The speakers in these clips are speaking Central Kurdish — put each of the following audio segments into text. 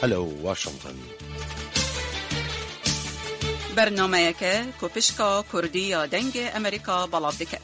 هەلو واشنطن. برنامه‌یەکە کوپشکا کوردی یا دنگ ئەمریکا بەڵاو دەکات.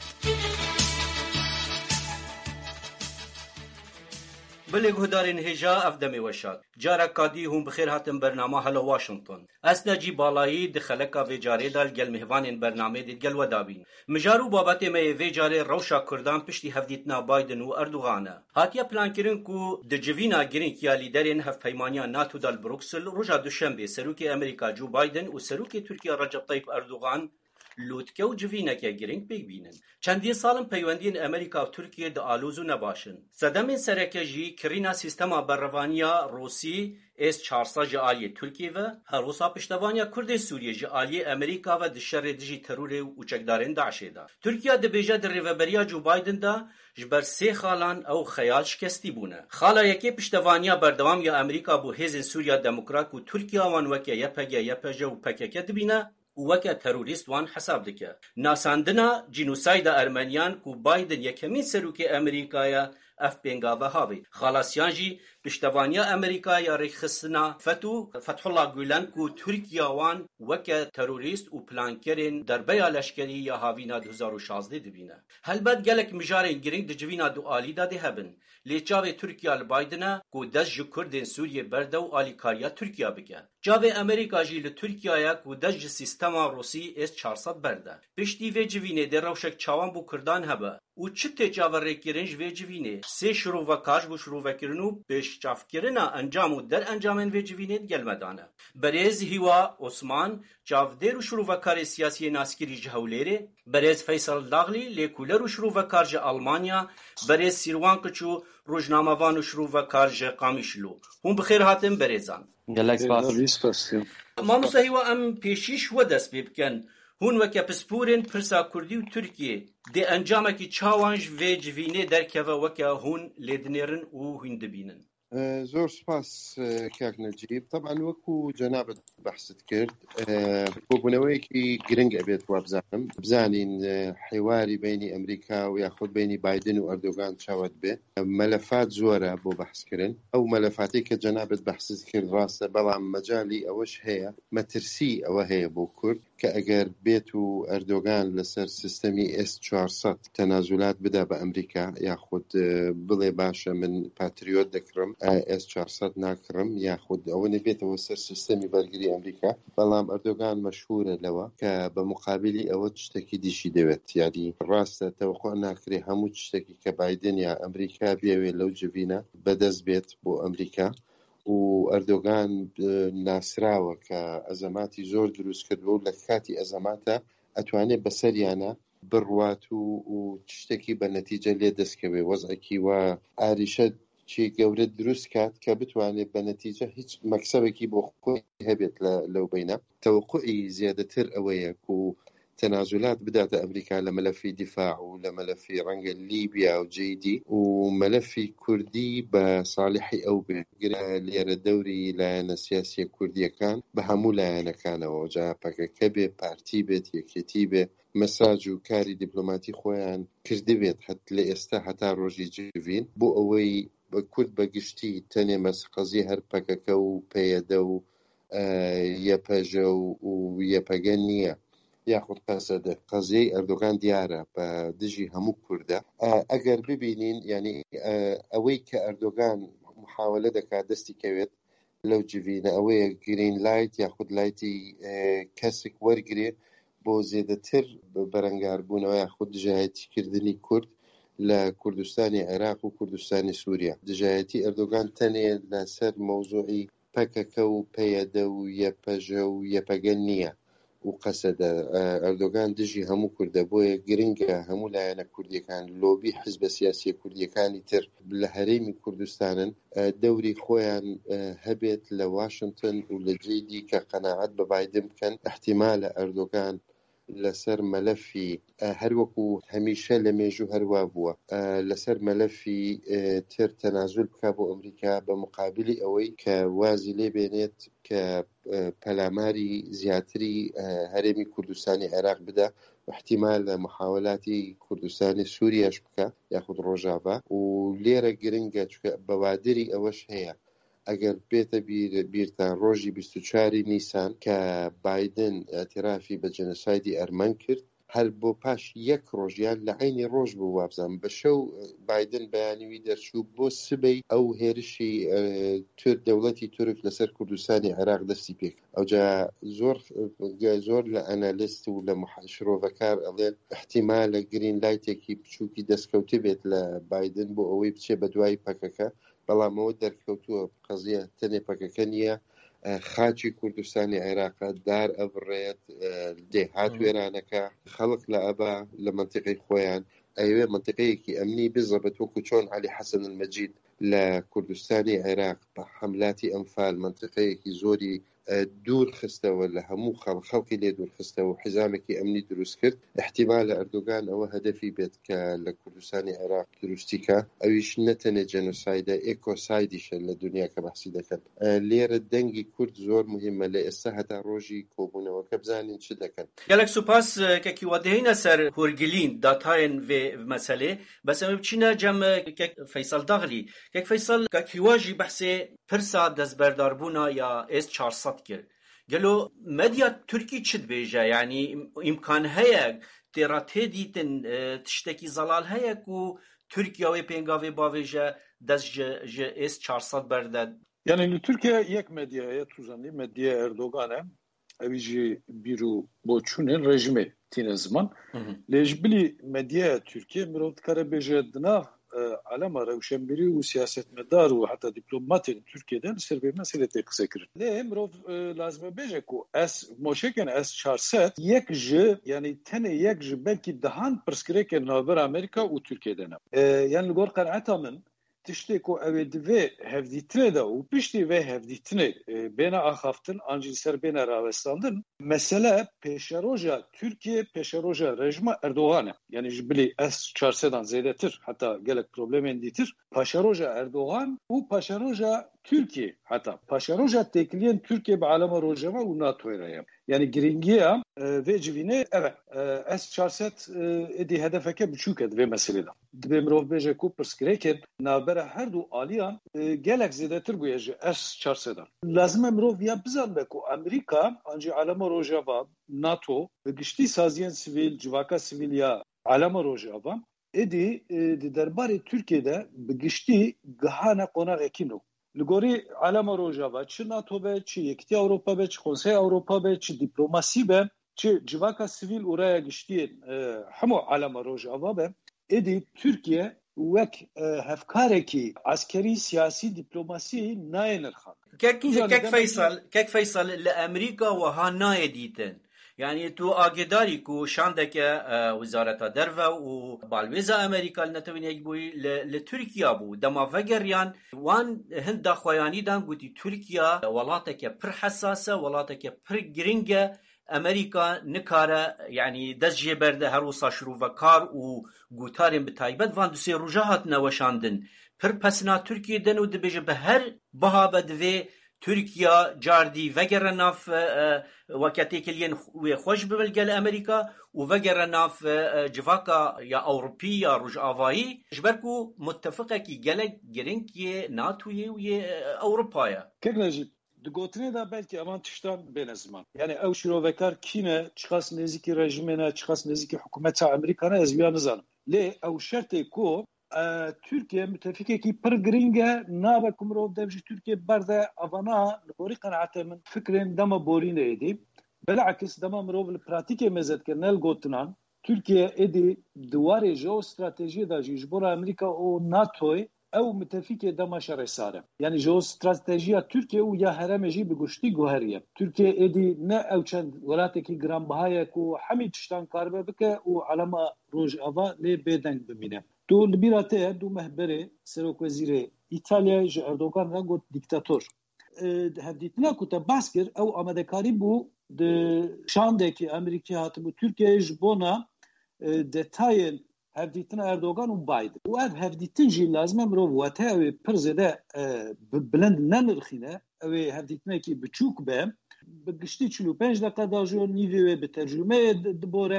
بلێک هودارên hêja ev demê weşak. Carek kadî hûn bi xêr hatin bername Hello Washington. Ez necî balayî di xeleka vê carê de gel mêhvanên bernamê dê gel we dabîn. Mijar û babetê me yê vê carê rewşa Kurdan piştî hevdîtina Biden û Erdogan e. Hatiye plankirin ku di civîna girîng ya lîderên hevpeymaniya NATO da li Bruxelles roja duşembê serokê Amerîka Joe Biden û serokê Tirkiye Recep Tayyip Erdogan lûtke û civîneke girîng pêk bînin. Çendî salin peywendiyên Amerîka û Tirkiye di alûz û nebaşin. Sedemên sereke jî kirîna sîstema berrevaniya Rûsî S-400 ji aliyê Tirkiye ve herosa piştevaniya Kurdên Sûriye ji aliyê Amerîka ve di şerê dijî terorê û uçekdarên Daişê de. Tirkiye dibêje di rêveberiya Joe Biden de ji ber sê xalan ew xeyal şikestî bûne. Xala yekê piştevaniya berdewam ya Amerîka bû hêzên Sûriya Demokrat û Tirkiye wan weke YPG, YPJ û PKK dibîne û weke terorîst wan hesab dike. Nasandina cînosayda Ermeniyan ku Biden yekemîn serokê Amerîkaya ev pêngava havê. Xalasiyan jî piştevaniya Amerîka ya rêxistina Fethullah Gülen ku Tirkiye wan weke terorîst û plankerên derbeya leşkerî ya havîna 2016 dibîne. Helbet gelek mijarên girîng di civîna du alî de dê hebin. Lê çavê Tirkiye li Bidenê ku dest ji Kurdên Sûriyê berde û alîkariya Tirkiye bike. Çavê Amerîka jî li Tirkiyeyê ku dest ji sîstema Rûsî S-400 berde. Piştî vê civînê de rewşek çawan bû Kurdan hebe. û çi tê çaverêkirin ji vê civînê? Sê şirovekar ji bo şirovekirin û pêşçavkirina encam û derencamên vê civînê gelmedane. Berêz Hîwa Osman, çavdêr û şirovekarê siyasî naskirî ji Hewlêrê, berêz Feysal Daglî, lêkolêr û şirovekar ji Almanya, berêz Sîrwan Kıçû, rojnamevan û şirovekar ji Qamişlo. Hûn bi xêr hatin berêzan. Gelek spas. Mamosta Hîwa em pêşî ji we dest pê bikin. Hûn weke pisporên pirsa Kurdî û Tirkiye dê encamekî çawan ji vê civînê derkeve weke hûn lê dinêrin û hûn dibînin. زۆر سپاس کاک نەجیب. طبعاً وەکو جەنابەت بەحست کرد کۆبوونەوەیەکی گرنگ ئەبێت وا بزانین حیواری بینی ئەمریکا و یاخود بینی بایدن و ئەردۆغان چاوت بێ. مەلەفات زۆرە بۆ بەحسکردن. ئەو مەلەفاتی کە جەنابەت بەحست کرد ڕاستە، بەڵام مەجالی ئەوەش هەیە، مەترسی ئەوە هەیە بۆ کورد کە ئەگەر بێت و ئەردۆغان لەسەر سیستەمی S-400 تەنازولات بدا بە ئەمریکا یاخود بڵێ باشە من پاتریۆت دەکڕم S-400 ناکڕم یاخود ئەوە نەبێتەوە سەر سیستەمی بەرگری ئەمریکا، بەڵام ئەردۆغان مەشهورە لەوە کە بە مقابلی ئەوە شتێکی دیشی دەوێت. یعنی ڕاستە تەوەقع ناکرێ هەموو شتێکی کە بایدن یا ئەمریکا بێوێ لەو جڤینە بەدەست بێت بۆ ئەمریکا. و ئەردۆغان ناسراوە کە ئەزەماتی زۆر دروست کردووە و لە کاتی ئەزەماتە ئەتوانێت بەسەریانە بڕوات و شتێکی بە نەتیجە لێ دەستکەوێ، وەزعێکی وە ئاریشە چی گەورە دروست کات کە بتوانێت بە نەتیجە هیچ مەکسەبێکی بۆ خۆی هەبێت لەو بینە. تەوەقعی زیادەتر ئەوەیە و تەنازولات بداتە ئەمریکا لە مەلەفی دیفاع و لە مەلەفی ڕەنگە لیبیا و جیدی و مەلەفی کوردی بە ساڵحی ئەو بێت لێرە دەوری لایەنە سیاسی کوردیەکان بە هەموو لایەنەکانەوە جا پەکەکە بێ، پارتی بێت، یەکێتی بێ، مەساج و کاری دیپلۆماتی خۆیان کردبێت لە ئێستا هەتا ڕۆژی جوین بۆ ئەوەی بە کورد بەگشتی تەنێ مەسقەزی هەر پەکەکە و پەیەدە و یەپەژە و یەپەگە نییە یاخود قەسەدە. قەزیەی ئەردۆغان دیارە بە دژی هەموو کوردە. ئەگەر ببینین یعنی ئەوەی کە ئەردۆغان محاولە دەکات دەستی کەوێت لەو جوینە ئەوەیە گرین لایت یاخود لایتی کەسێک وەرگێ بۆ زێدەتر بەرەنگاربوونەوە یاخود دژایەتیکردنی کورد لە کوردستانی عێراق و کوردستانی سووریا. دژایەتی ئەردۆغان تەنێ لەسەر مەوزوعی پەکەکە و پەیەدە و یەپەژە و یەپەگە نییە و قەسەدە. ئەردۆغان دژی هەموو کوردە، بۆیە گرنگە هەموو لایەنە کوردیەکان لۆبی حیزبە سیاسی کوردیەکانی تر لە هەرێمی کوردستانن دەوری خۆیان هەبێت لە واشنگتن و لە جێدی کە قەناعەت بە بایدن بکەن احتیمالە ئەردۆغان لەسەر مەلەفی هەروەکو هەمیشە لە مێژوو هەروا بووە لەسەر مەلەفی تر تەنازول بکا بۆ ئەمریکا بە مقابلی ئەوەی کە وازی لێ بێنێت کە پەلاماری زیاتری هەرێمی کوردستانی عێراق بدە و احتیمال لە محاولاتی کوردستانی سووریاش بکە یاخود ڕۆژاوا. و لێرە گرنگە چکە بەوادری ئەوەش هەیە ئەگەر بێتە بیرتان ڕۆژی 24 نیسان کە بایدن ئەتیرافی بە جەنۆسایدی ئەرمەن کرد، هەر بۆ پاش یەک ڕۆژیان لە عینی ڕۆژ بوو وابزان بە شەو بایدن بەیانیوی دەرچوو بۆ سبەی ئەو هێرشی دەوڵەتی تورک لەسەر کوردستانی عێراق دەستی پێک. ئەوجا زۆر لە ئەنالیست و لە شرۆڤەکار ئەڵێن احتیمالە گرین لایتێکی بچووکی دەستکەوتە بێت لە بایدن بۆ ئەوەی بچێ بە دوای پەکەکە، بەڵام ئەوە دەرکەوتووە قەزیە تەنێ پەکەکە نییە، خاچی کوردستانی عێراقا دار ئەبڕێت، دێهات وێرانەکە خەڵک لە ئەبا لە منتیقی خۆیان ئەوێ منتیقەیەکی ئەمنی بزەبێت وەکو چۆن عەلی حەسەن المەجید لە کوردستانی عێراق بە حەملاتی ئەنفال منتیقەیەکی زۆری دوور خستەوە لە هەموو خەڵکی لێ دوور خستەوە و حیزامێکی ئەمنی دروست کرد. احتیمالە ئەردۆگان ئەوە هەدەفی بێت کە لە کوردستانی عێراق دروستیکە، ئەویش نەتەنێ جەنۆسایدە ئێکۆسایدیشە لە دنیا کە بەحسی دەکەن. لێرە دەنگی کورد زۆر مهمە لە ئێستا هەتا ڕۆژی کۆبوونەوەکە بزانین چ دەکەن. gelek سوپاس کەکی وەدەهینە سەر هورگلین داتایên vê meselê bes em biçîne cem kek Feysal Daxilî. Kek Feysal kekiwa jî behsê pirsa dezberdarbûna ya S-400 kir. Gelo medya Tirkî çi dibêje? Yani imkan heye têra tê dîtin tiştekî zelal heye ku Tirkiya wê pêngavê bavêje dest ji S-400 berde? Yani Türkiye yek medyaya tuzanlı medya Erdoğan'a evici biru boçunen rejimi tine zaman lejbili medya Türkiye mirot karabeje dına alama revşenbiri u siyasetmedar u hatta diplomatin Türkiye'den serbe meselete kısekir. Le mirot lazım beje ku es moşeken S-400 yek ji yani tene yek ji belki dahan perskireke naber Amerika u Türkiye'den. Yani gor qanaatamen tiştê ku ew ê divê hevdîtinê de û piştî vê hevdîtinê bêne axaftin an jî ser bêne rawestandin, mesele pêşeroja Tirkiye pêşeroja rejima Erdoğan e. Yani ji bilî S-400'dan zêdetir, heta gelek problemên dîtir. Paşeroja Erdoğan û paşeroja Türkiye, heta paşeroja têkiliyên Türkiye bi alema rojava û NATO'ya ye. Yani giringiya vê civînê evet S-400 êdî hedefeke biçûk e divê meselêda. Divê mirov bêje ku pirsgirêkên navbera her du aliyan gelek zêdetir bûye ji S-400'dan. Lazim e mirov ya bizanbe ku Amerîka an jî alema rojava NATO bi giştî saziyên sivîl, civaka sivîl ya alema rojava êdî di derbarê Tirkiyeyê bi giştî gihana qonaqekî nû. Li gorî alema rojava çi NATO be, çi Yekîtiya Ewropa be, çi Konseya Ewropa be, çi dîplomasî be, çi civaka sivîl û raya giştiyên hemû alema rojava be, êdî Tirkiye wek hevkarekî askerî, siyasî, dîplomasî nayê nirxan. Kek Feysal li Amerîka wiha nayê dîtin. Yani tu agêdarî ku şandeke Wizareta Derve û balwêza Amerîka li netewînekî bûyî li Tirkiya bû. Dema vegeriyan wan hin daxwayanî dan gotî Tirkiya welateke pir hesas e, welateke pir giring e. Amerîka nikare yani dest jê berde her wisa şirûvekar û gutarên bi taybet van du sê roja hatine weşandin. Pir pesina Tirkiyeyê û dibêje bi her biha be divê Tirkiya cardî vegere nav weketêkiliyên wê xweş bibilge li Amerîka û vegere nav civaka ya Ewropî ya Rojavayî ji ber ku muttefiqekî gelek giring yê NATOyê û yê Ewropayê. Kek Necip, di gotinê de belkî evan tiştan bêne ziman. Yani ew şîrovekar kîne, çiqas nêzîkî rejimê ne, çiqas nêzîkî hikûmeta Amerîka ne, ez wiya nizanim. Lê ew şertê ku Türkiye müttefikekî pir giring e, nabe ku mirov dev ji Türkiye berde avana li gorî qenaetê min fikrên dema borînê êdî. Bilakis dema mirov li pratîkê mêzetkirin el gotinan, Türkiye êdî diwarê jeostratejiyê de jî ji bo Amerîka û NATOyê ew müttefikê dema şerêsar e. Yani jeostratejiya Türkiye û ya herêmê jî bi guştî guheriye. Türkiye êdî ne ew çend welatekî giranbiha ye ku hemî tiştan karibe bike û alema rojava lê bêdeng bimîne. Tu li bîra te du mehberê Serokwezîrê İtalyayê ji Erdogan re got dîktator. Hevdîtina ku te bas kir ew amadekarî bû di şandekî Amerîkî hatibû Tirkiyeyê ji bona detayên hevdîtina Erdogan û Biden. û ev hevdîtin jî lazim e mirov wete ew ê pir zêde bilind nenirxîne, ew ê hevdîtinekî biçûk be, bi giştî 45 deqe da jî nîvê wê bi tercümeyê dibore,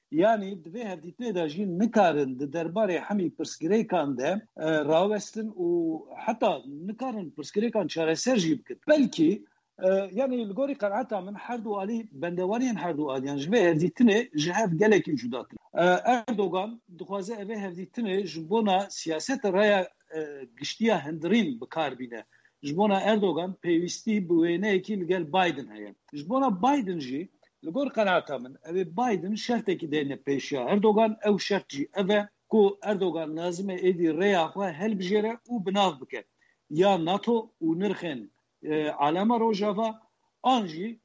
yani divê hevdîtinê de jî nikarin di derbarê hemî pirsgirêkan de rawestin û heta nikarin pirsgirêkan çareser jî bikin. Belkî yani li gorî qenaeta min her du alî bendewariyên her du aliyan ji vê hevdîtinê ji hev gelekî cudatir. Erdogan dixwaze evê hevdîtinê ji bona siyaseta raya giştiya hindirîn bikar bîne. Ji bona Erdogan pêwîstî bi wêneyekî li gel Biden heye. Ji bona Biden jî li gor qenaeta min evê Biden şertekî deyne pêşiya Erdogan, ew şert jî ev e ku Erdogan lazim e êdî rêya xwe helbijêre û binav bike. Ya NATO û nirxên alema Rojava an jî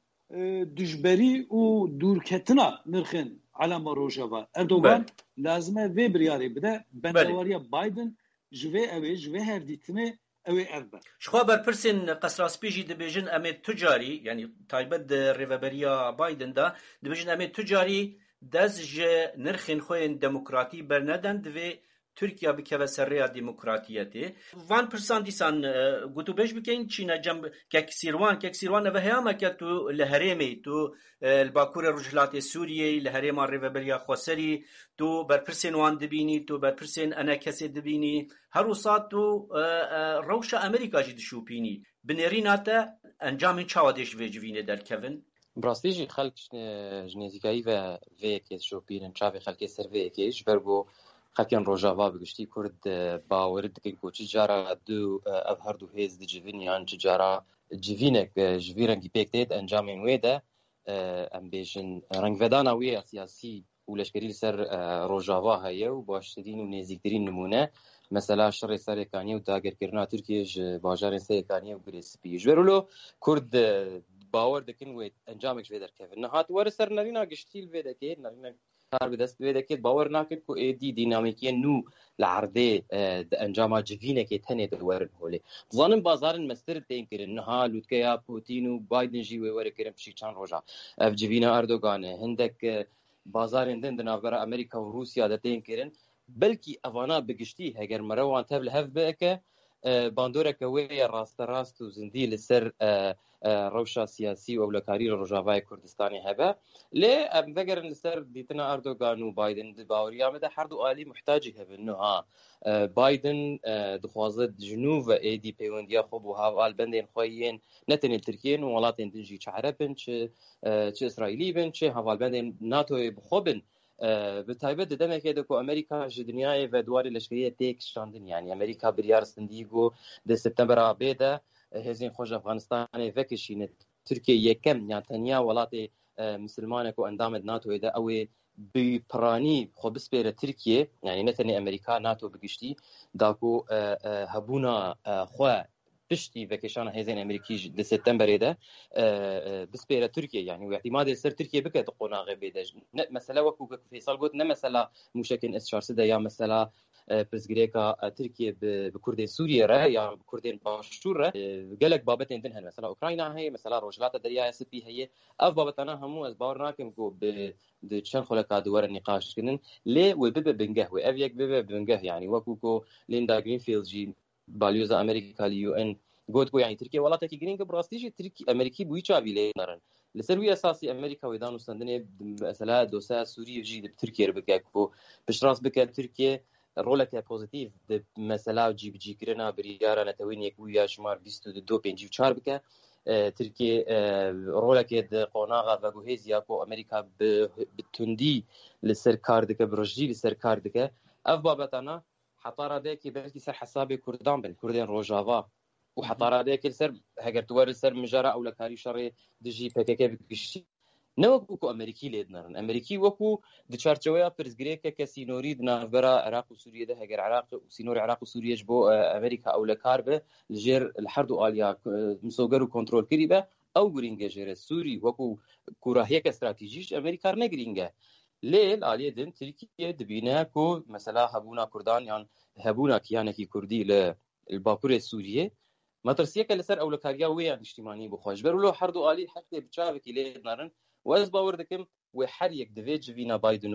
dijberî û dûrketina nirxên alema Rojava. Erdogan lazim e vê biryarê bide bendewariya Biden ji vê evê ji vê hevdîtinê ew ê ev be. Şixwa berpirsên qesraspî jî dibêjin em ê tucarî yani taybet di rêveberiya Biden da dibêjin em ê tucarî dest ji nirxên xwe yên demokratî bernedin divê Türkiye bikeve ser rêya demokratiyetê. Van pirsan dîsan gotûbêj bikin Çîne cem keksîrwan ev heyameke tu li herêmê tu li bakurê Rojhilatê Sûriyê li herêma rêveberiya Xweserî tu berpirsên wan dibînî tu berpirsên enekesê dibînî her wisa tu rewşa Amerîka jî dişûpînî. Bi nêrîna te encamên çawa dê ji vê civînê derkevin? Bi rastî jî xelk ji nêzîkayî ve vê yekê dişûpînin çavê xelkê ser vê yekê ji ber ku xelkên Rojava bi giştî Kurd bawer dikin ku çi cara du ev her du hêz dicivin yan çi cara civînek ji vî rengî pêk tê encamên wê de em bêjin rengvedana wê ya siyasî û leşkerî li ser Rojava heye û baştirîn û nêzîktirîn nimûne mesela şerê serêkaniyê û dagerkirina Tirkiye ji bajarên serêkaniyê û Girêspiyê. Ji ber wilo Kurd bawer dikin wê encamek ji vê derkevin. Nihat were ser nerîna giştî li vê dekê nerîna kar bi dest vê dekê bawer nakin ku êdî dînamîkiyên nû li erdê di encama civînekê tenê de werin holê. Dizanin bazarên mestir tên kirin niha lûtkeya Putin û Biden jî wê were kirin pişî çand roja. Ev civîna Erdoganê hindek bazarên din di navbera Amerîka û Rûsya de tên kirin. Belkî evana bi giştî heger merewan tev li hev bike bandoreke wê ya rasterast û zindî li ser rewşa siyasî û ewlekarî Rojavayê Kurdistanê hebe. Lê em vegerin li ser dîtina Erdogan û Biden di baweriya me de her du alî muhtacî hebin. Niha Biden dixwaze ji nû ve êdî peywendiya xwe bû hevalbendên xwe yên ne tenê Tirkiyeyên û welatên din jî çi Ereb bin çi İsraîlî bin çi hevalbendên NATOyê bi xwe bin. Bi taybet di demekê de ku Amerîka ji dinyayê ve duwarê leşkeriyê tê kişandin yani Amerîka biryar stindî got di septembera bê de hêzên xwe ji Efganistanê vekişîne Tirkiye yekem yan tenya welatê Müslümanek û endamê NATOyê de ew ê bi piranî xwe bispêre Tirkiye yani ne tenê Amerîka NATO bi giştî da ku hebûna xwe piştî vekişana hêzên Amerîkî di septemberê de bispêre Tirkiye yani ihtimalê ser Tirkiye bike di qonaxê bê de ne mesela wekû Fêsal got ne mesela mûşekên S-400 de ya mesela pirsgirêka Tirkiye bi Kurdên Sûriye re ya bi Kurdên Başûr re gelek babetên din hene mesela Ukrayna heye mesela Rojhilata Deryaya Spî heye ev babetana hemû ez bawer nakim ku di çend xuleka di were nîqaş kirin lê wê bibe bingeh wê ev yek bibe bingeh yani wekû ku Linda Greenfield jî balyoza Amerika li UN got ku yani Tirkiye welatekî girîng bi rastî jî Amerîkî bûyî çavî lê narin li ser wî esasî Amerîka wê danûstandinê mesela dosya Sûriye jî di Tirkiye bike ku piştrast bike Tirkiye roleke pozitif di mesela cîbicîkirina biryara netewîniyek wî ya şmar 22 bike Tirkiye roleke di qonaxa veguhêziya ku Amerîka bi tundî li ser kar dike bi rojî li ser kar dike ev babetana hetaradeyekî belkî ser hesabê Kurdan bin Kurdên Rojava û hetaradeyekî ser heger tu were ser mijara ewlekarî şerê dijî PKK bigiştî ne wekû ku Amerîkî lê dinarin Amerîkî wekû di çarçoveya pirsgirêkeke sînorî di navbera Iraq û Sûriyê de heger Iraq û sînorê Iraq û Sûriyê ji bo Amerîka ewlekar be li jêr li her du aliya misoger û kontrolkirî be ew girîng e jêre Sûrî wekû kurahiyeke stratejîk Amerîka ne girîng e lê li aliyê din Tirkiye dibîne ku mesela hebûna Kurdan yan hebûna kiyanekî Kurdî li bakurê Sûriyê metirsiyeke li ser ewlekariya wê yan niştimanî bixwe ji ber wilo her du alî heqê bi çavekî lê dinarin û ez bawer dikim wê her yek divê civîna Biden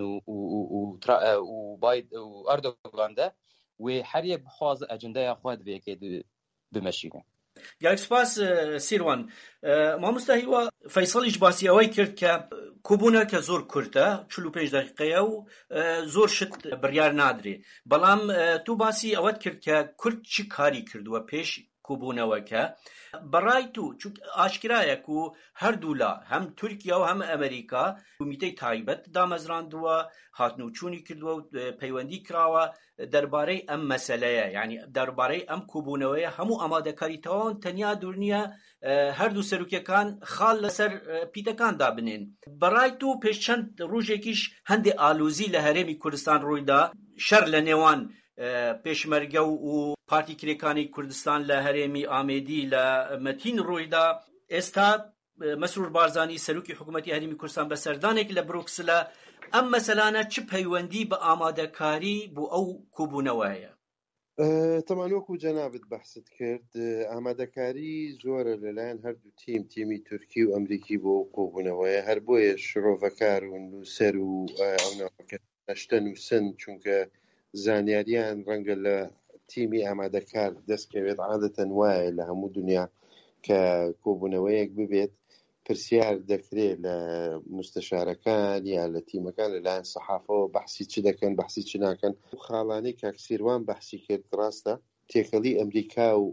û Erdogan de wê her yek bixwaze ecendeya xwe divê yekê bimeşîne. گەلێک سوپاس سیروان. مامۆستا هیوا فەیسەڵیش باسی ئەوەی کرد کە کۆبوونە کە زۆر کورتە 45 دقیقەیە و زۆر شت بڕیار نادرێ، بەڵام تو باسی ئەوەت کرد کە کورد چی کاری کردووە پێش کۆبوونەوەکە. بەڕای تو ئاشکرایە و هەردوو لا هەم تورکیا و هەم ئەمریکا کومیتەی تایبەت دامەزراندووە، هاتنوچوونی کردووە و پەیوەندی کراوە دەربارەی ئەم مەسەلەیە، یعنی دەربارەی ئەم کۆبوونەوەیە هەموو ئامادەکاری تەواون تەنیا دوورنیە هەردوو سەرۆکیەکان خاڵ لەسەر پیتەکاندا بنێن. بەڕای تو پێش چەند ڕۆژێکیش هەندێک ئالوزی لە هەرێمی کوردستان ڕوویدا، شەر لە نێوان پێشمەرگە و پارتی کرێکانی کوردستان لە هەرێمی ئامێدی لە مەتین ڕوویدا. ئێستا مەسرور بارزانی سەرۆکی حکوومەتی هەرێمی کوردستان بە سەردانێک لە بروکسلە. ئەم مەسەلانە چ پەیوەندی بە ئامادەکاری بۆ ئەو کۆبوونەوەیە؟ تەمان وەکو جەنابەت بەحست کرد، ئامادەکاری زۆرە لەلایەن هەردوو تیمی تورکی و ئەمریکی بۆ کۆبوونەوەیە، هەر بۆیە شرۆڤەکار و نووسەر و ئەوەکە نەشتە نووسن، چونکە زانیاریان ڕەنگە لە تیمی ئامادەکار دەستکەوێت. عادەتەن وایە لە هەموو دنیا کە کۆبوونەوەیەک ببێت پرسیار دەکرێت لە مستەشارەکان یا لە تیمەکان لەلایەن سەحافەوە بەحسی چ دەکەن بەحسی چ ناکەن. خاڵانەی کاکسیروان بەحسی کرد ڕاستە، تێکەڵی ئەمریکا و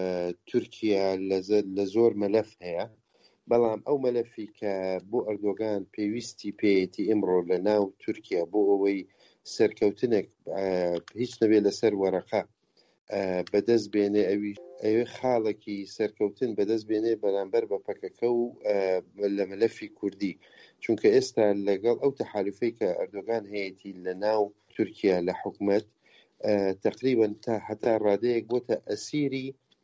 تورکیا لە زۆر مەلەف هەیە، بەڵام ئەو مەلەفی کە بۆ ئەردۆگان پێویستی پێیەتی ئەمڕۆ لە ناو تورکیا بۆ ئەوەی سەرکەوتنێک هیچ نەبێت لەسەر وەرەقە بەدەست بێنێ، ئەوێ خاڵێکی سەرکەوتن بەدەست بێنێ بەرامبەر بە پەکەکە و لە مەلەفی کوردی، چونکە ئێستا لەگەڵ ئەو تەحالفەی کە ئەردۆگان هەیەی لە ناو تورکیا لە حکومەت تقریبا تا هەتا ڕادەیەک بۆتە ئەسیری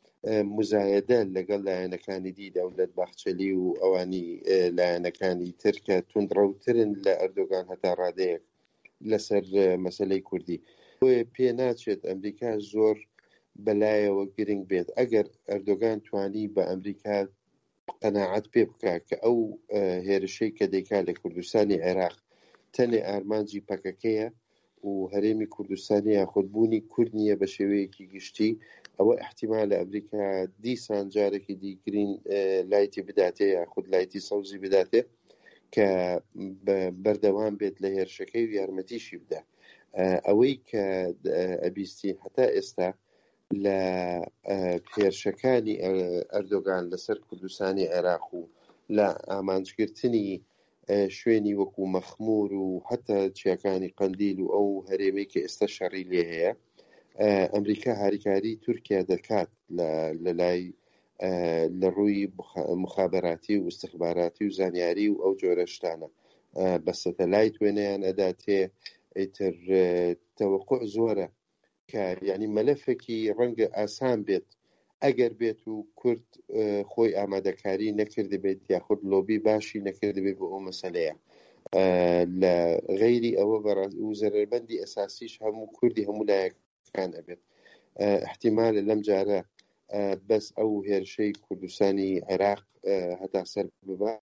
مزایدە لەگەڵ لایەنەکانی دی دەولەت باخچەلی و ئەوانی لایەنەکانی تر کە توندڕەوترن لە ئەردۆگان هەتا ڕادەیەک لەسەر مەسەلەی کوردی. بۆیە پێ ناچێت ئەمریکا زۆر بەلایەوە گرنگ بێت ئەگەر ئەردۆگان توانی بە ئەمریکا قەناعەت پێ بکات کە ئەو هێرشەی کە دەیکا لە کوردستانی عێراق تەنێ ئارمانجی پەکەکەیە و هەرێمی کوردستانی یاخودبوونی کورد نییە بە شێوەیەکی گشتی، ئەوە احتیمال لە ئەمریکا دیسان جارێکی دیگرین لایتی بداتێ یاخود لایتی سەوزی بداتێ کە بەردەوام بێت لە هێرشەکەی و یارمەتیشی بدە. ئەوەی کە ئەبیستی هەتا ئێستا لە هێرشەکانی ئەردۆگان لەسەر کوردستانی عێراق و لە ئامانجگرتنی شوێنی وەکو مەخمور و هەتا چیاکانی قەندیل و ئەو هەرێمەی کە ئێستا شەڕی لێ هەیە، ئەمریکا هاریکاری تورکیا دەکات لە لای لە ڕووی مخابەراتی و استخباراتی و زانیاری و ئەو جۆرە شتانە بە سەتەلایت وێنەیان ئەداتێ. ئیتر تەوەقع زۆرە کە یعنی مەلەفێکی ڕەنگە ئاسان بێت ئەگەر بێت و کورد خۆی ئامادەکاری نەکرد بێت یاخود لۆبی باشی نەکرد بێت بۆ ئەو مەسەلەیە. لە غەیری ئەوە و زەرەربەندی ئەساسیش هەموو کوردی هەموو لایەکان ئەبێت. احتیمالە لەم جارە بەس ئەو هێرشەی کوردستانی عێراق هەتا سەر ببا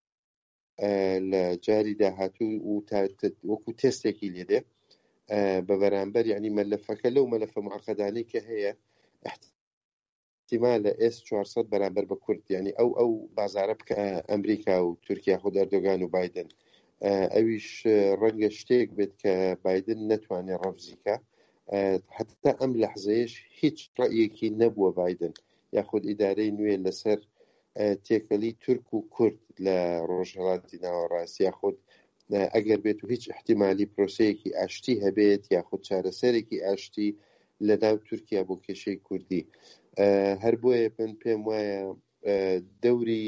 لە جاری داهاتوو و وەکو تێستێکی لێدێ بە بەرامبەر یعنی مەلەفەکە لەو مەلەفە معقەدانەی کە هەیە احتیمالە S400 بەرامبەر بە کورد، یعنی ئەو بازارە بکە ئەمریکا و تورکیا خود ئەردۆگان و بایدن. ئەویش ڕەنگە شتێک بێت کە بایدن نەتوانێت ڕەفزیکە. حتا ئەم لەحزەیەش هیچ ڕەیەکی نەبووە بایدن یاخود ئیدارەی نوێ لەسەر تێکەلی تورک و کورد لە ڕۆژهەڵاتی ناوەڕاستی یاخود ئەگەر بێت و هیچ احتیمالی پرۆسەیەکی ئاشتی هەبێت یاخود چارەسەرێکی ئاشتی لە ناو تورکیا بۆ کێشەی کوردی. هەر بۆیە پێم وایە دەوری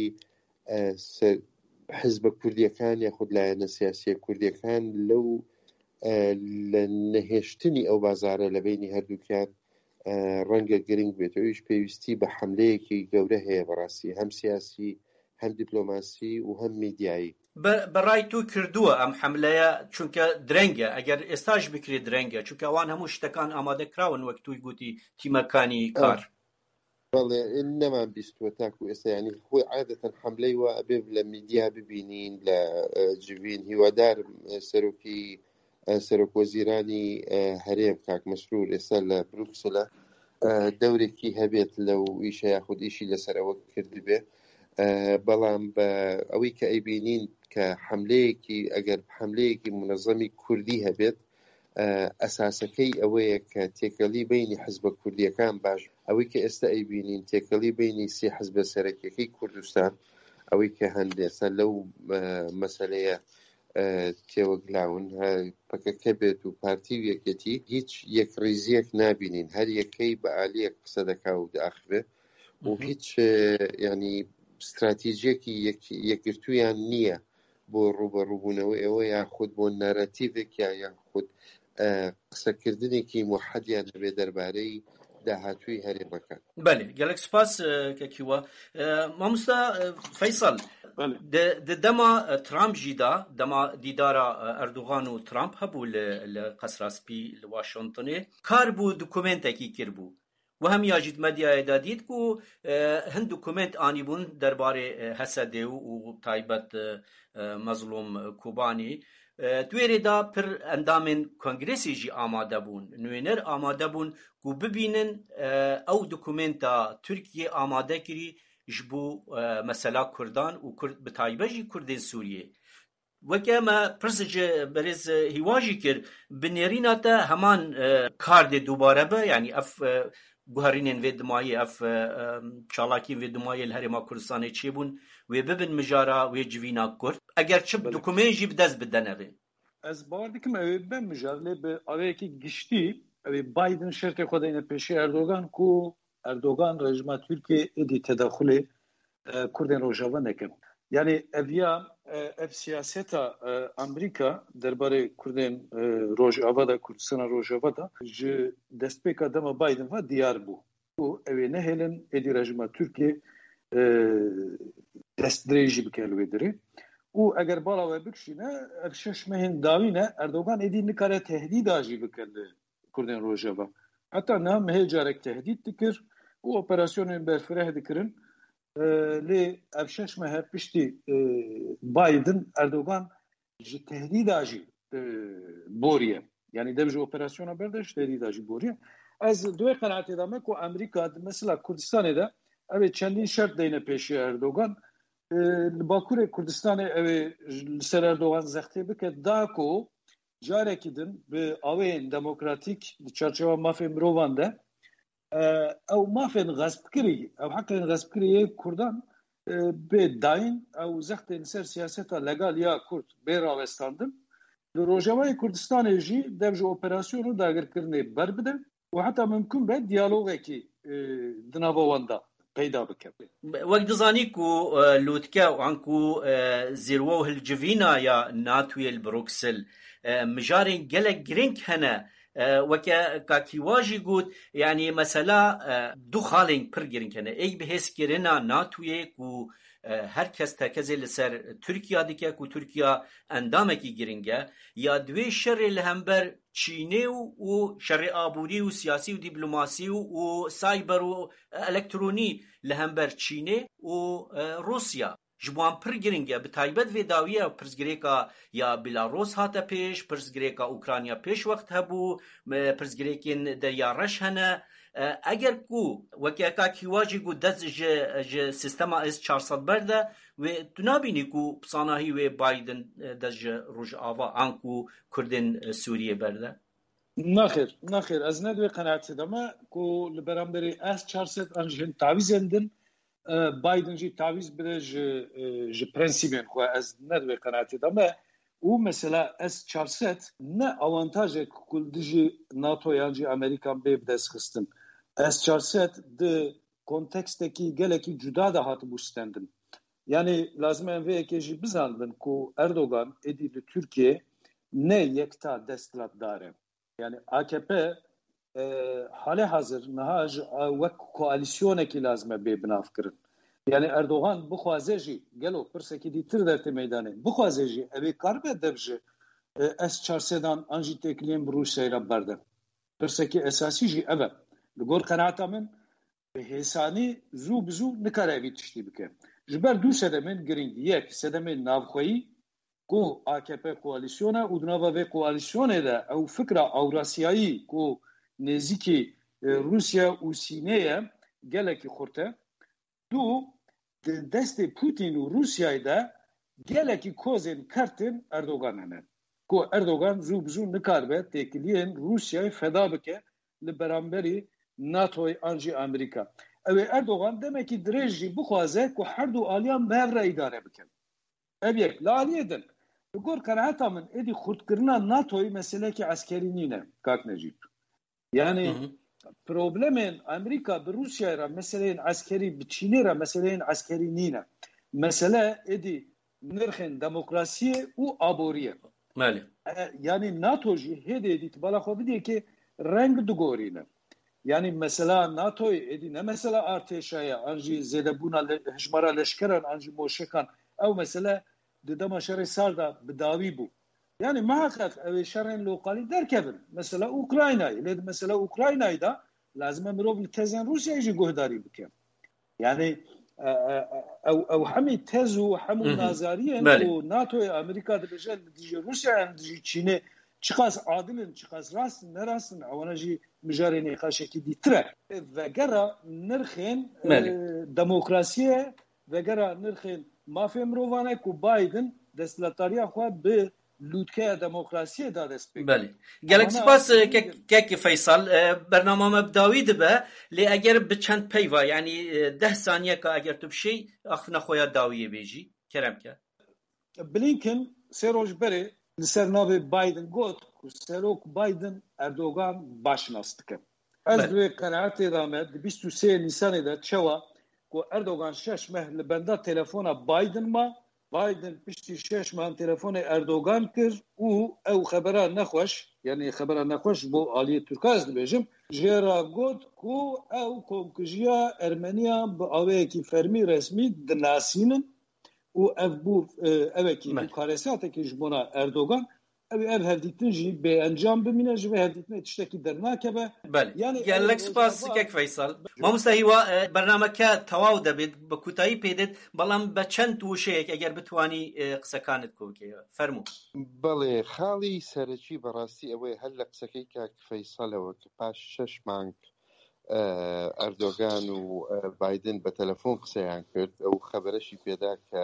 حزبە کوردیەکان یاخود لایەنە سیاسیە کوردیەکان لەو لە نەهێشتنی ئەو بازارە لە بینی هەردووکیان ڕەنگە گرنگ بێتەوەیش پێویستی بە حملەیەکی گەورە هەیە بەڕاستی هەم سیاسی هەم دیپلۆماسی و هەم میدیایی. بەڕای تو کردووە ئەم حملەیە چونکە درەنگە، ئەگەر ئێستاش بکرێت درەنگە چونکە ئەوان هەموو شتەکان ئامادە کراون وەک توی گوتی تیمەکانی کار. بەڵێ نەمان بیستوە تاکو ئێستا ینی خۆی عادەتەن حملەی وە ئەبێ لە میدیا ببینین لە جوین. هیوادارم سەرۆک وەزیرانی هەرێم کاک مەسرور ئێستا لە بروکسلە دەورێکی هەبێت لەو ئیشە یاخود ئیشی لەسەرەوە کردبێ بەڵام بە ئەوەی کە ئەیبینین کە حملەیەکی ئەگەر حملەیەکی منەظەمی کوردی هەبێت ئەساسەکەی ئەوەیە کە تێکەڵی بینی حزبە کوردیەکان باش ئەوەی کە ئێستا ئەیبینین تێکەڵی بینی سێ حزبە سەرەکیەکەی کوردستان ئەوەی کە هەندێستا لەو مەسەلەیە تێوەگلاون پەکەکە بێت و پارتی و یەکێتی هیچ یەکڕیزیەک نابینین هەر یەکەی بە ئالیەک قسە دەکا و داخبێ و هیچ ینی استراتیژیەکی یەکگرتویان نییە بۆ ڕوبەڕووبوونەوەی ئەوە یاخود بۆ نەرەتیڤێک یاخود قسەکردنێکی موحەدیان هەبێ دەربارەی داهاتووی هەرێمەکان. بەێ گەلێک سوپاس کەکیوە مامۆستا فەیسەڵ دەما ترامپ ژیدا دەما دیدارە ئەردوغان و ترامپ هەبوو لە قەسراسپی لە واشنتنێ کار بوو دوکومنتێکی کردبوو و هەم یاژید مەدیایەدا دیت و هەند دوکومنت ئانی بوون دەربارەی هەسەدێ و تایبەت مەزلوم کوبانی دوێرێدا پر ئەندامên کۆنگرێسی jî ئامادە بوون نوێنەر ئامادە بوون و ببینن ئەو دوکومنتا تورکیە ئامادە کردی ji bo mesela Kurdan û bi taybet jî Kurdên Sûriyê weke me pirs ji berêz hîwa jî kir bi nêrîna te heman kar dê dubare be yanî ev guherînên vê dimayê ev çalakiyên vê dimayê li Herêma Kurdistanê çêbûn wê bibin mijara wê civîna Kurd eger çi dokumên jî bi dest bidin evê. Ez bawer dikim ew ben mijar lê bi avêyekî giştî ew Biden şertê xwe dayne pêşî Erdogan ku Erdogan rejima Türkiye êdî tedaxulê Kurdên Rojava nekin. Yani ev siyaseta Amerîka derbarê Kurdên Rojava da Kurdistana Rojava da ji destpêka dema Biden ve diyar bû. û ew ê nehêlin êdî rejima Türkiye destdirê jî bike li wê dirê. û eger bala we bikişîne ev şeş mehên dawîne Erdogan êdî nikare tehdîda jî bike li Kurdên Rojava. Heta niha mehê carek tehdît dikir û operasyonên berfireh dikirin. Lê ev şeş mehe piştî Biden Erdogan ji tehdîda jî boriye. Yani dev ji operasyona berde ji tehdîda jî boriye. Ez duê qenaetê da me ku Amerîka mesela Kurdistanê de ev çendîn şert deyne pêşî Erdogan li Bakurê Kurdistanê ew li ser Erdogan zextê bike da ku carekî din bi avên demokratîk li çarçeva mafê mirovan de ew mafên xespkirî ew heqên xespkiriyê Kurdan bê dayîn ew zextên ser siyaseta legal ya Kurd bê rawestandin li Rojavayê Kurdistanê jî dev ji operasyonu dagirkirinê ber bide û heta mimkûn be diyalogekî di nava wan da peyda bike. Wek dizanî ku lûtke an ku zêrwe û hilcivîna ya NATOyê li Bruxelles mijarên gelek giring hene weke kakîwa jî got yani mesela du xalên pir giring hene êk bi hêzkirina NATOyê ku her kes tekezê li ser Tirkiya dike ku Tirkiya endamekî giring e ya divê şerê li hember Çînê û şerê aborî û siyasî û dîplomasî û sayber û elektronî li hember Çînê û Rusya ji bo wan pir giring e bi taybet vê dawiya pirsgirêka ya Belarus hate pêş pirsgirêka Ukrayna pêş wext hebû pirsgirêkên derya reş hene eger ku weke kakîwa jî got dest ji sistema S-400 berde wê tu nabînî ku pisanahî wê Biden dest ji Rojava an ku Kurdên Sûriyê berde? Naxêr ez ne divê qenaetê de me ku li beramberî S-400 an ji hin tavîzên din Biden jî tavîz bide ji prensîbên xwe ez ne divê qenaetê de me û mesela S-400 ne avantajek ku dijî NATO yan jî Amerîkan bê bi dest xistin. S-400 di kontekstekî gelekî cuda da hatibû stendin. Yani lazım em vêyekê jî bizandin ku Erdogan êdî li Tirkiye ne yekta desthilatdar e. Yani AKP hale hazır niha ji wek koalisyonekî lazım e bê binav kirin. Yani Erdogan bixwaze jî gelo pirsekî dîtir dertê meydanê bixwaze jî evê karbe dev ji S-400 an jî têkiliyên bi Rûsyayê re berde. Pirsekî esasî jî ev e. Li gor qenaeta min bi hêsanî zû bi zû nikare evî tiştî bike. Ji ber du sedemên giring yek sedemên navxweyî ku AKP koalisyona û di nava vê koalisyonê de ew fikra Ewrasyayî ku nêzîkî روسیا و سینه gelekî xurte du destê Putin û Rusyayê de gelekî kozên kertin Erdogan hene ku Erdogan zû bi zû nikaribe têkiliyên Rusyayê feda bike li beramberî NATO'yê an jî Amerîka. Ew ê Erdogan demekî dirêj jî bixwaze ku her du aliyan bev re îdare bikin. Ev yek li aliyê din. Li gor qenaeta min êdî xurtkirina NATO'yê meselekî eskerî nîne Kak Necîb. Yani problemên Amerîka bi Rusyayê re meseleyên eskerî bi Çînê re meseleyên eskerî nîne. Mesele êdî nirxên demokrasiyê û aboriyê. Yani NATO jî hêdî îtibara xwe bidîye ki reng digorîne. Yani mesela NATO'yê êdî ne mesela artêşaya an jî zêdebûna hejmara leşkeran an jî moşekan ew mesele di dema şerê sar da bi dawî bû. Yani muhakkak ev şerên lokalî derkevin. Mesela Ukraynayê. Lê mesela Ukraynayê da lazim e mirov li tezên Rusyayê jî guhdarî bike. Yani ew hemî tez û hemû nazariyên û NATO'ya Amerîka dibêje li dijî Rusyayê dijî Çînê çiqas adilin, çiqas rastin, nerastin, ewana jî mijarê nêqaşekî dîtir e. Vegera nirxên demokrasiyê, vegera nirxên mafê mirovan e ku Biden desthilatariya xwe bi لوتکه دموکراسی دا دست بگیره. بله. گلک سپاس که فیصل برنامه مبداوی دبه لی اگر بچند پیوا یعنی 10 ثانیه که اگر تو بشی اخفنا خویا داویه بیجی کرم که بلینکن سه روز بره لسر ناو بایدن گوت که سروک بایدن اردوغان باشناست که از دوی قناعت ادامه 23 نیسان ده چوا که اردوغان 6 ماه لبنده تلفون بایدن ما Biden piştî 6 mehan telefonê Erdogan kir û ew xebera nexweş yani xebera nexweş bo aliyê Türka ez dibêjim jê ra got ku ew komkujiya Ermeniyan bi awayekî fermî resmî dinasînin û ev bû evekî bu karesatekî ji bona Erdogan ev hevdîtin jî bêencam bimîne ji vê hevdîtinê tiştekî dernakebe. Yani gelek spas kek Faysal. Mamosta hiwa bernameke tewaw debêt bi kutayî pêdêt belam be çend wişeyek eger bitwanî qisekanet bikê. Fermû. بەڵێ خاڵی سەرەکی بەڕاستی ئەوەیە هەر لە قسەکەی کاک فەیسەڵەوە کە پاش 6 مانگ ئەردۆگان و بایدن بە تەلەفۆن قسەیان کرد ئەو خەبەرەشی پێدا کە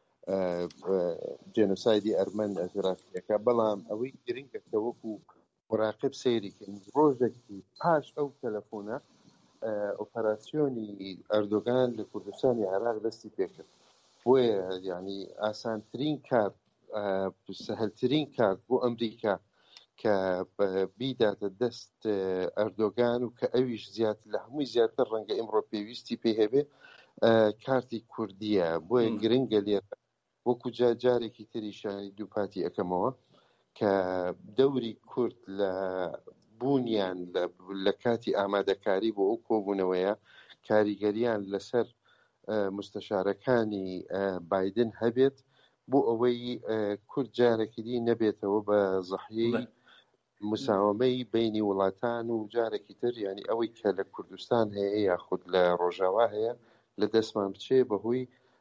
جێنۆسایدی ئەرمەن ئەژرافیەکە بەڵام ئەوەی گرنگە کە وەکو مراقب سەیریکردن ڕۆژێکی پاش ئەو تەلەفۆنە ئۆپەراسیۆنی ئەردۆگان لە کوردستانی عێراق دەستی پێکرد بۆیە یعنی ئاسانترین کار سەهەلترین کار بۆ ئەمریکا کە بیداتە دەست ئەردۆگان و کە ئەویش زیاتر لە هەمووی زیاتر ڕەنگە ئێمڕۆ پێویستی پێ هەبێ کارتی کوردیە بۆیە گرنگە لێرە وەکو جارێکی تریشانی دووپاتی ئەەکەمەوە کە دەوری کورد لە بوونیان لە کاتی ئامادەکاری بۆ ئەو کۆبوونەوەیە کاریگەریان لەسەر مستەشارەکانی بایدن هەبێت بۆ ئەوەی کورد جارێکی دی نەبێتەوە بە زەحیەی مساومەی بینی وڵاتان و جارێکی تر ینی ئەوەی کە لە کوردستان هەیە یاخود لە ڕۆژاوا هەیە لە دەستمان بچێ بەهۆی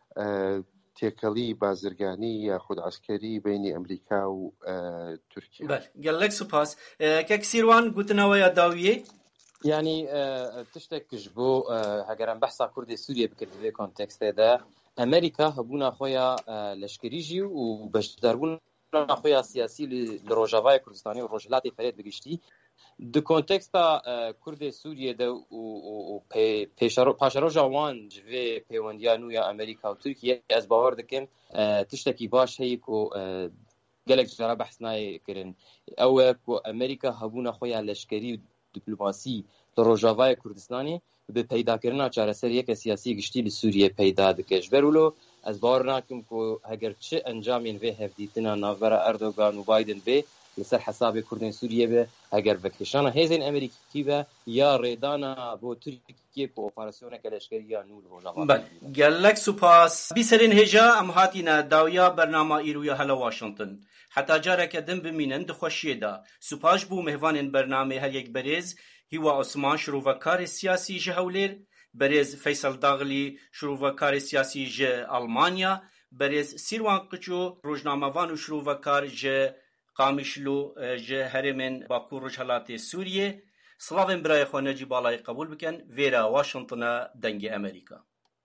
تێکەڵی بازرگانی یاخود عسکەری بینی ئەمریکا و تورکیا. گەلێک سوپاس کەک سیروان گوتنەوەیە داویێ یعنی تشتێکش بۆ هەگەران بەحسا کوردی سووریە بکرد لێ کۆنتێکستێدا ئەمریکا هەبوونا خۆیان لەشکریژی و بەشداربوونا خۆیان سیاسی لە ڕۆژاوای کوردستانی و ڕۆژهەڵاتی فەرێت بگشتی di konteksta Kurdê Sûriyê de û paşeroja wan ji vê pêwendiya nû ya Amerîka û Tirkiye ez bawer dikim tiştekî baş heye ku gelek jara behs nayê kirin ew e ku Amerîka hebûna xwe ya leşkerî û diplomasî li Rojavayê Kurdistanê bi peydakirina çareseriyeke siyasî giştî li Sûriyê peyda dike ji ber wilo ez bawer nakim ku heger çi encamên vê hevdîtina navbera Erdogan û Biden bê لسر حساب کردن سوریه به اگر وکشان هزین امریکی به یا ریدانا بو ترکیه په اپراسیون کلشکری یا نول روزا گلک سپاس بیسرین هجا ام هاتینا داویا برنامه ایرویا هلا واشنطن حتی جاره که دم بمینن دخوشیه دا سپاش بو مهوان برنامه هر یک بریز هیوا عثمان شروعکار سیاسی جهولیر بریز فیصل داغلی شروعکار سیاسی جه آلمانیا بریز سیروان قچو روزنامه‌وان و شروعکار جه قامیشلو جه هرمن باکو رجحالات سوریه سلاوین برای خو نجی بالای قبول بکن ویرا واشنطن دنگ امریکا